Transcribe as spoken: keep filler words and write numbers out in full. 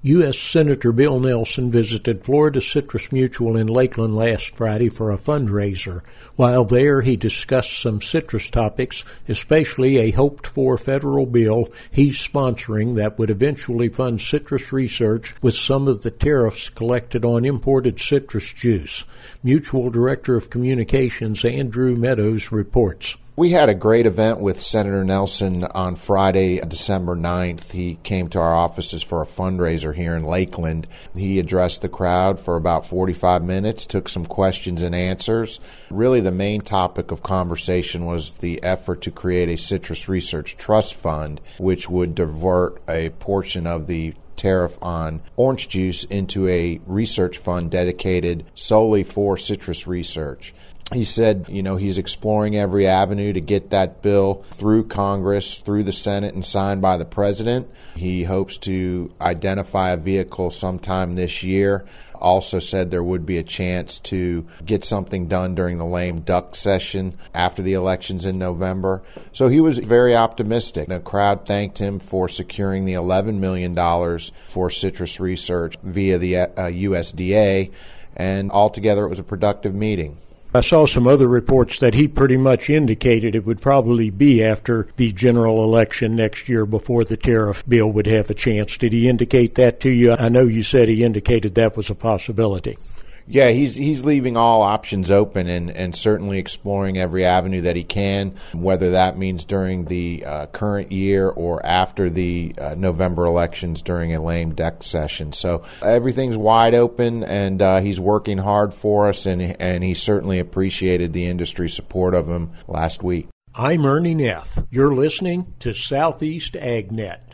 U S Senator Bill Nelson visited Florida Citrus Mutual in Lakeland last Friday for a fundraiser. While there, he discussed some citrus topics, especially a hoped-for federal bill he's sponsoring that would eventually fund citrus research with some of the tariffs collected on imported citrus juice. Mutual Director of Communications Andrew Meadows reports. We had a great event with Senator Nelson on Friday, December ninth. He came to our offices for a fundraiser here in Lakeland. He addressed the crowd for about forty-five minutes, took some questions and answers. Really, the main topic of conversation was the effort to create a citrus research trust fund, which would divert a portion of the tariff on orange juice into a research fund dedicated solely for citrus research. He said, you know, he's exploring every avenue to get that bill through Congress, through the Senate, and signed by the President. He hopes to identify a vehicle sometime this year. Also said there would be a chance to get something done during the lame duck session after the elections in November. So he was very optimistic. The crowd thanked him for securing the eleven million dollars for citrus research via the uh, U S D A, and altogether it was a productive meeting. I saw some other reports that he pretty much indicated it would probably be after the general election next year before the tariff bill would have a chance. Did he indicate that to you? I know you said he indicated that was a possibility. Yeah, he's he's leaving all options open and, and certainly exploring every avenue that he can, whether that means during the uh, current year or after the uh, November elections during a lame duck session. So everything's wide open, and uh, he's working hard for us, and and he certainly appreciated the industry support of him last week. I'm Ernie Neff. You're listening to Southeast AgNet.